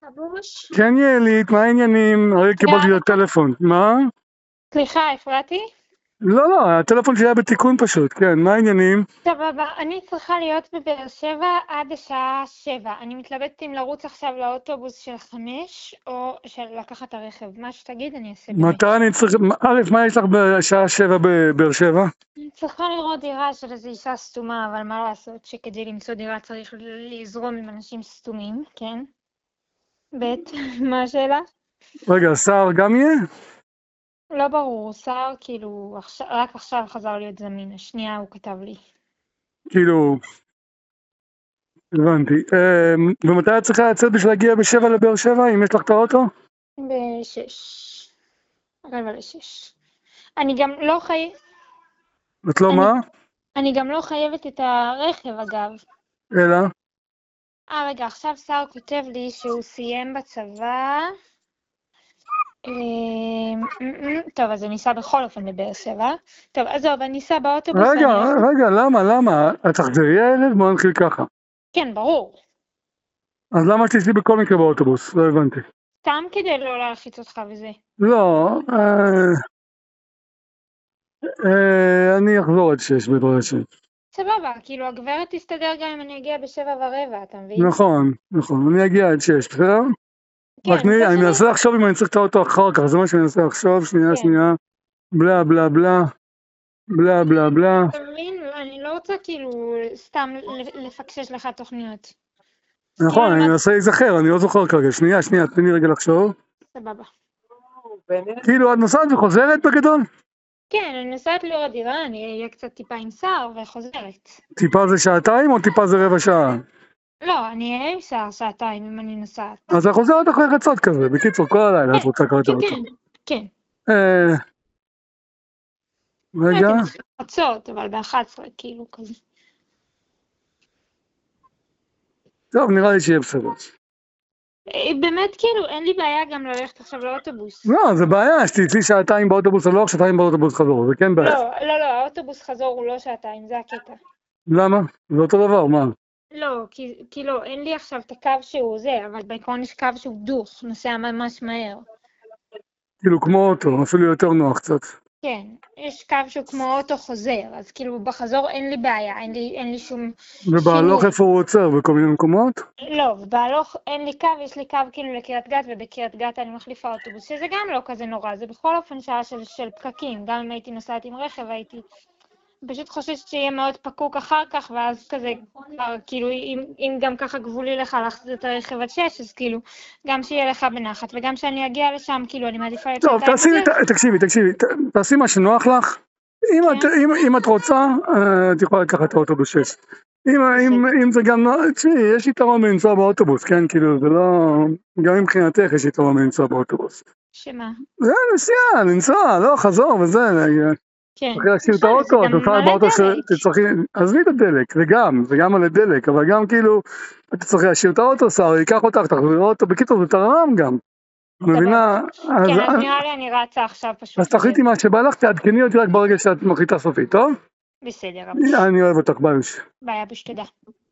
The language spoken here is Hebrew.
אבוש? כן יעלית, מה העניינים? הרי קיבלתי את הטלפון. מה? סליחה, הפרעתי? לא, הטלפון שלי היה בתיקון פשוט, כן, מה העניינים? סבבה, אני צריכה להיות בבאר שבע עד השעה 7. אני מתלבטת אם לרוץ עכשיו לאוטובוס של 5 או לקחת את הרכב. מה שתגיד אני אעשה באמת. מתי אני צריך, א', מה יש לך בשעה 7 בבאר שבע? אני צריכה לראות דירה של איזו אישה סתומה, אבל מה לעשות שכדי למצוא דירה צריך לזרום עם אנשים סתומים, כן? ב', מה השאלה? רגע, שר גם יהיה? לא ברור, שר כאילו רק עכשיו חזר להיות זמין, השנייה הוא כתב לי. כאילו, הבנתי. ומתי את צריכה לצאת בשביל להגיע ב7 לבאר שבע, אם יש לך את האוטו? ב6. 5:45. אני גם לא את לא מה? אני גם לא חייבת את הרכב אגב. אלא? רגע, עכשיו שר כותב לי שהוא סיים בצבא. טוב, אז אני אסע בכל אופן לבאר שבע. טוב, עזוב, אני אסע באוטובוס. רגע, למה? את תחזרי הילד? בוא נתחיל ככה. כן, ברור. אז למה שתסעי בכל מקרה באוטובוס? לא הבנתי. סתם כדי לא להלחיץ אותך וזה. לא, אני אחזור עד 6 בעזרת השם. סבבה, כאילו הגברת תסתדר גם אם אני אגיע ב7:15, אתה מבין? נכון, אני אגיע עד 6, בסדר? כן, רק אני מנסה לחשוב אם אני צריך את האוטו אחר כך, זה מה שאני מנסה לחשוב, שנייה, בלה בלה בלה, בלה בלה בלה. אתה מבין? אני לא רוצה כאילו סתם לפקשש לך תוכניות. נכון, אני מנסה להיזכר, אני לא זוכר כרגע, שנייה, תני לי רגע לחשוב. סבבה. כאילו, את נוסעת וחוזרת בגדול? כן, אני נוסעת לראות דירה, אני אהיה קצת טיפה עם שר וחוזרת. טיפה זה שעתיים או טיפה זה רבע שעה? לא, אני אהיה עם שר שעתיים אם אני נוסעת. אז את חוזרת אחרי חצות כזה, בקיצור, כל הלילה את רוצה כרגע אותו. כן. רגע. חצות, אבל ב-11 כאילו כזה. טוב, נראה לי שיהיה בסדר. באמת כאילו, אין לי בעיה גם ללכת עכשיו לאוטובוס. לא, זה בעיה, שתצאי שעתיים באוטובוס או לא, שעתיים באוטובוס חזור, זה כן בעיה. לא, האוטובוס חזור הוא לא שעתיים, זה הקטע. למה? זה אותו דבר, מה? לא, כי לא, אין לי עכשיו את הקו שהוא זה, אבל בעיקרון יש קו שהוא דוך, נוסע ממש מהר. כאילו כמו אוטו, אפילו יותר נוח קצת. כן, יש קו שהוא כמו אוטו חוזר, אז כאילו בחזור אין לי בעיה, אין לי שום שינוי. ובהלוך איפה הוא עוצר? בכל מיני מקומות? לא, בהלוך אין לי קו, יש לי קו כאילו לקריית גת, ובקריית גת אני מחליפה אוטובוס, שזה גם לא כזה נורא, זה בכל אופן שעה של פקקים, גם אם הייתי נוסעת עם רכב, הייתי פשוט חושבת שיהיה מאוד פקוק אחר כך, ואז כזה, כאילו, אם גם ככה גבולי לך להחזיר את הרכב עד 6, אז כאילו, גם שיהיה לך בנחת, וגם שאני אגיע לשם, כאילו, אני מעדיפה יותר... טוב, תקשיבי, תעשי מה שנוח לך. אם את רוצה, את יכולה לקחת את האוטובוס 6. אם זה גם, תשמעי, יש יתרון לנסוע באוטובוס, כן? כאילו, זה לא... גם מבחינתך יש יתרון לנסוע באוטובוס. שמה? זה נסיעה, לנסוע, לא, חזור וזה. כן. אחרי להשאיר את האוטו, את נוסעת באוטו שתצטרכי, עזבי את הדלק, זה גם על הדלק, אבל גם כאילו, אתה צריך להשאיר את האוטו, שר, ייקח אותך, תחזיר אותו, בקיצור, זה תרם גם. מבינה? כן, אז נראה לי אני רצה עכשיו פשוט. אז תחליטי מה שבא לך, תעדכני אותי רק ברגע שאת מחליטה סופית, טוב? בסדר. אני אוהב אותך, ביי. ביי, אבוש, תודה.